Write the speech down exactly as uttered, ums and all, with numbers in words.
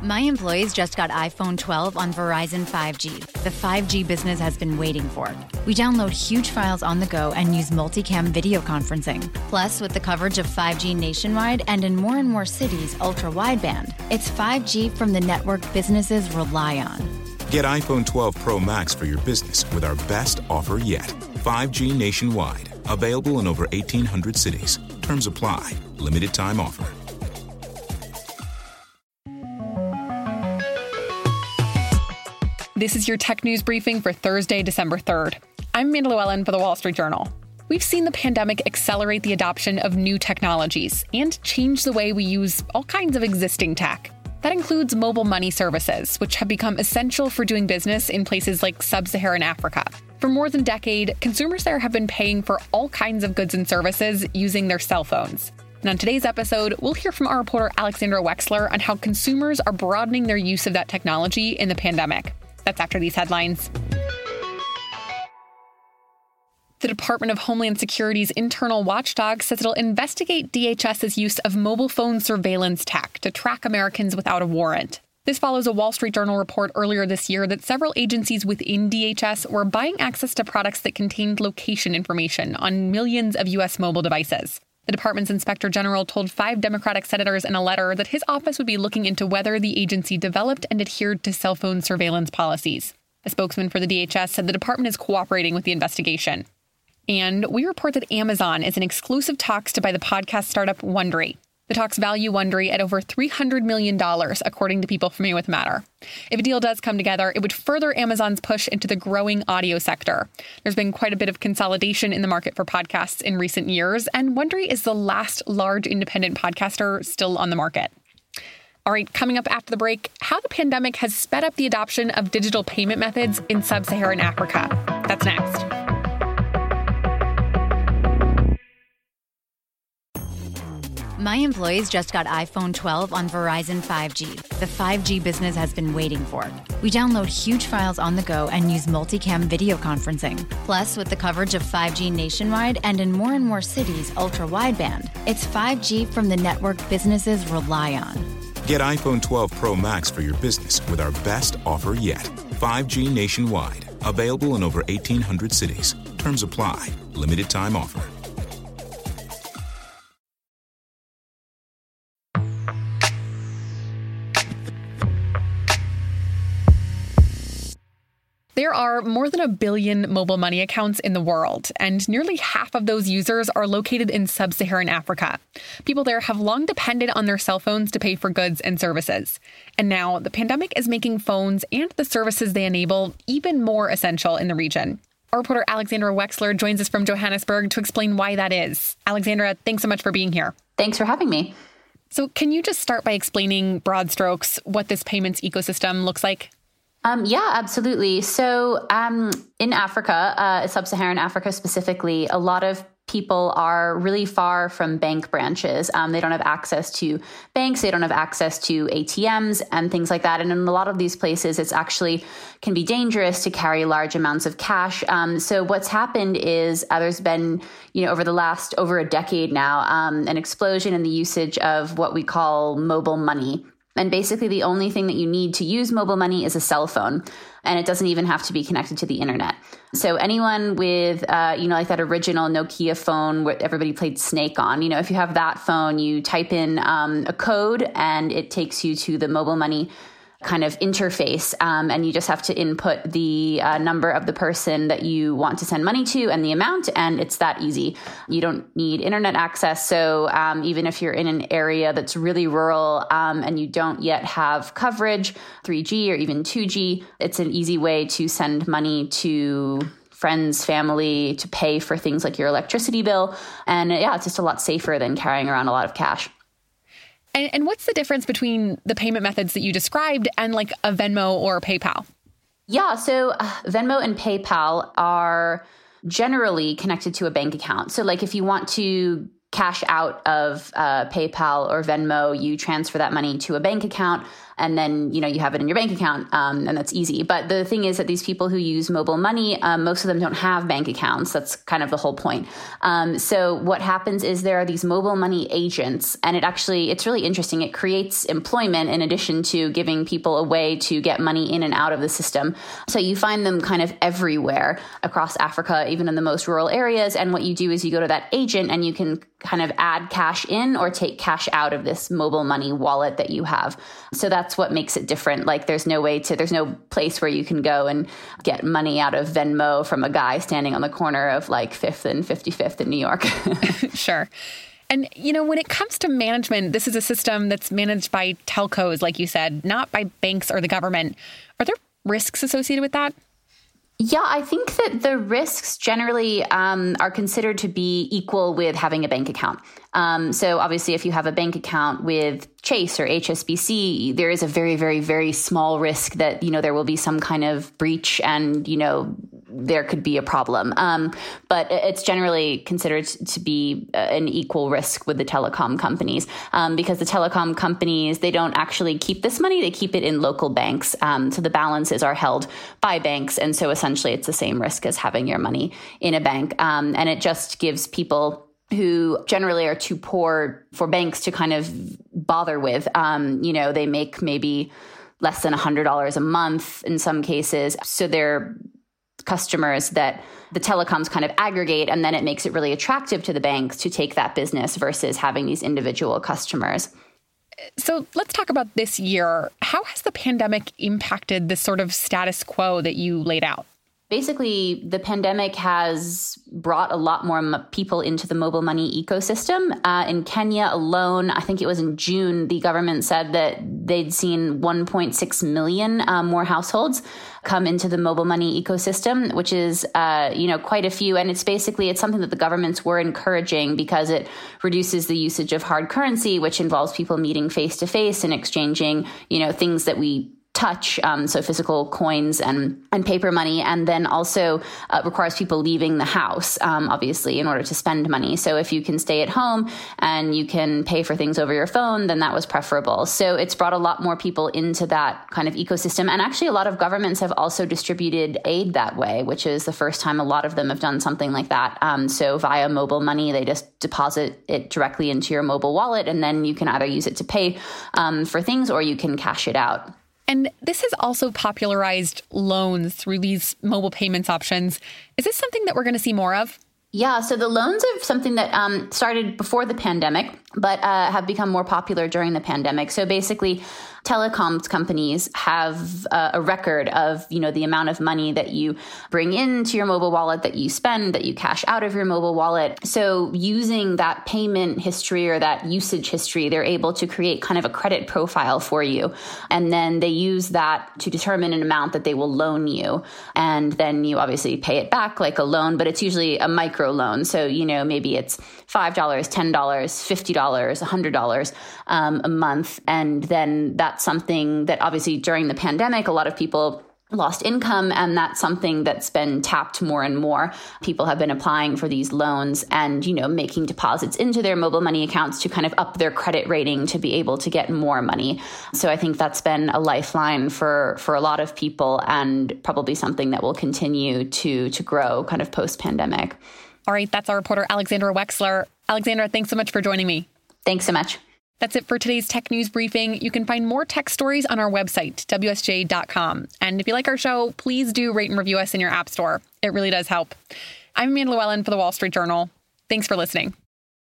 My employees just got iPhone twelve on Verizon five G, the five G business has been waiting for. We download huge files on the go and use multicam video conferencing. Plus, with the coverage of five G nationwide and in more and more cities ultra-wideband, it's five G from the network businesses rely on. Get iPhone twelve Pro Max for your business with our best offer yet. five G nationwide. Available in over eighteen hundred cities. Terms apply. Limited time offer. This is your tech news briefing for Thursday, December third. I'm Amanda Llewellyn for The Wall Street Journal. We've seen the pandemic accelerate the adoption of new technologies and change the way we use all kinds of existing tech. That includes mobile money services, which have become essential for doing business in places like sub-Saharan Africa. For more than a decade, consumers there have been paying for all kinds of goods and services using their cell phones. And on today's episode, we'll hear from our reporter Alexandra Wexler on how consumers are broadening their use of that technology in the pandemic. That's after these headlines. The Department of Homeland Security's internal watchdog says it'll investigate DHS's use of mobile phone surveillance tech to track Americans without a warrant. This follows a Wall Street Journal report earlier this year that several agencies within D H S were buying access to products that contained location information on millions of U S mobile devices. The department's inspector general told five Democratic senators in a letter that his office would be looking into whether the agency developed and adhered to cell phone surveillance policies. A spokesman for the D H S said the department is cooperating with the investigation. And we report that Amazon is in exclusive talks to buy the podcast startup Wondery. The talks value Wondery at over three hundred million dollars, according to people familiar with the matter. If a deal does come together, it would further Amazon's push into the growing audio sector. There's been quite a bit of consolidation in the market for podcasts in recent years, and Wondery is the last large independent podcaster still on the market. All right, coming up after the break, how the pandemic has sped up the adoption of digital payment methods in sub-Saharan Africa. That's next. My employees just got iPhone twelve on Verizon five G, the five G business has been waiting for. We download huge files on the go and use multicam video conferencing. Plus, with the coverage of five G nationwide and in more and more cities ultra-wideband, it's five G from the network businesses rely on. Get iPhone twelve Pro Max for your business with our best offer yet. five G nationwide. Available in over eighteen hundred cities. Terms apply. Limited time offer. There are more than a billion mobile money accounts in the world, and nearly half of those users are located in sub-Saharan Africa. People there have long depended on their cell phones to pay for goods and services. And now the pandemic is making phones and the services they enable even more essential in the region. Our reporter Alexandra Wexler joins us from Johannesburg to explain why that is. Alexandra, thanks so much for being here. Thanks for having me. So can you just start by explaining broad strokes what this payments ecosystem looks like? Um, yeah, absolutely. So um, in Africa, uh, sub-Saharan Africa specifically, a lot of people are really far from bank branches. Um, they don't have access to banks. They don't have access to A T Ms and things like that. And in a lot of these places, it's actually can be dangerous to carry large amounts of cash. Um, so what's happened is uh, there's been, you know, over the last over a decade now, um, an explosion in the usage of what we call mobile money. And basically, the only thing that you need to use mobile money is a cell phone. And it doesn't even have to be connected to the internet. So anyone with, uh, you know, like that original Nokia phone where everybody played Snake on, you know, if you have that phone, you type in um, a code and it takes you to the mobile money kind of interface. Um, and you just have to input the uh, number of the person that you want to send money to and the amount. And it's that easy. You don't need internet access. So um, even if you're in an area that's really rural um, and you don't yet have coverage, three G or even two G, it's an easy way to send money to friends, family, to pay for things like your electricity bill. And yeah, it's just a lot safer than carrying around a lot of cash. And, and what's the difference between the payment methods that you described and like a Venmo or a PayPal? Yeah, so uh, Venmo and PayPal are generally connected to a bank account. So like if you want to cash out of uh, PayPal or Venmo, you transfer that money to a bank account. and then, you know, you have it in your bank account, um, and that's easy. But the thing is that these people who use mobile money, um, most of them don't have bank accounts. That's kind of the whole point. Um, so what happens is there are these mobile money agents, and it actually, it's really interesting. It creates employment in addition to giving people a way to get money in and out of the system. So you find them kind of everywhere across Africa, even in the most rural areas. And what you do is you go to that agent and you can kind of add cash in or take cash out of this mobile money wallet that you have. So that's what makes it different. Like there's no way to, there's no place where you can go and get money out of Venmo from a guy standing on the corner of like Fifth and fifty-fifth in New York. Sure. And, you know, when it comes to management, this is a system that's managed by telcos, like you said, not by banks or the government. Are there risks associated with that? Yeah, I think that the risks generally um, are considered to be equal with having a bank account. Um, so obviously, if you have a bank account with Chase or H S B C, there is a very, very, very small risk that, you know, there will be some kind of breach and, you know, there could be a problem. Um, but it's generally considered to be an equal risk with the telecom companies um, because the telecom companies, they don't actually keep this money. They keep it in local banks. Um, so the balances are held by banks. And so essentially it's the same risk as having your money in a bank. Um, and it just gives people who generally are too poor for banks to kind of bother with. Um, you know, they make maybe less than one hundred dollars a month in some cases. So they're customers that the telecoms kind of aggregate, and then it makes it really attractive to the banks to take that business versus having these individual customers. So let's talk about this year. How has the pandemic impacted this sort of status quo that you laid out? Basically, the pandemic has brought a lot more m- people into the mobile money ecosystem. Uh, in Kenya alone, I think it was in June, the government said that they'd seen one point six million uh, more households come into the mobile money ecosystem, which is, uh, you know, quite a few. And it's basically, it's something that the governments were encouraging because it reduces the usage of hard currency, which involves people meeting face to face and exchanging, you know, things that we touch, um, so physical coins and, and paper money, and then also uh, requires people leaving the house, um, obviously, in order to spend money. So if you can stay at home and you can pay for things over your phone, then that was preferable. So it's brought a lot more people into that kind of ecosystem. And actually, a lot of governments have also distributed aid that way, which is the first time a lot of them have done something like that. Um, so via mobile money, they just deposit it directly into your mobile wallet, and then you can either use it to pay um, for things or you can cash it out. And this has also popularized loans through these mobile payments options. Is this something that we're going to see more of? Yeah, so the loans are something that um, started before the pandemic, but uh, have become more popular during the pandemic. So basically, telecoms companies have uh, a record of, you know, the amount of money that you bring into your mobile wallet, that you spend, that you cash out of your mobile wallet. So using that payment history or that usage history, they're able to create kind of a credit profile for you. And then they use that to determine an amount that they will loan you. And then you obviously pay it back like a loan, but it's usually a micro loan. So, you know, maybe it's five dollars, ten dollars, fifty dollars, one hundred dollars um, a month. And then that's something that obviously during the pandemic, a lot of people lost income. And that's something that's been tapped more and more. People have been applying for these loans and, you know, making deposits into their mobile money accounts to kind of up their credit rating to be able to get more money. So I think that's been a lifeline for, for a lot of people and probably something that will continue to, to grow kind of post-pandemic. All right. That's our reporter, Alexandra Wexler. Alexandra, thanks so much for joining me. Thanks so much. That's it for today's Tech News Briefing. You can find more tech stories on our website, W S J dot com. And if you like our show, please do rate and review us in your app store. It really does help. I'm Amanda Llewellyn for the Wall Street Journal. Thanks for listening.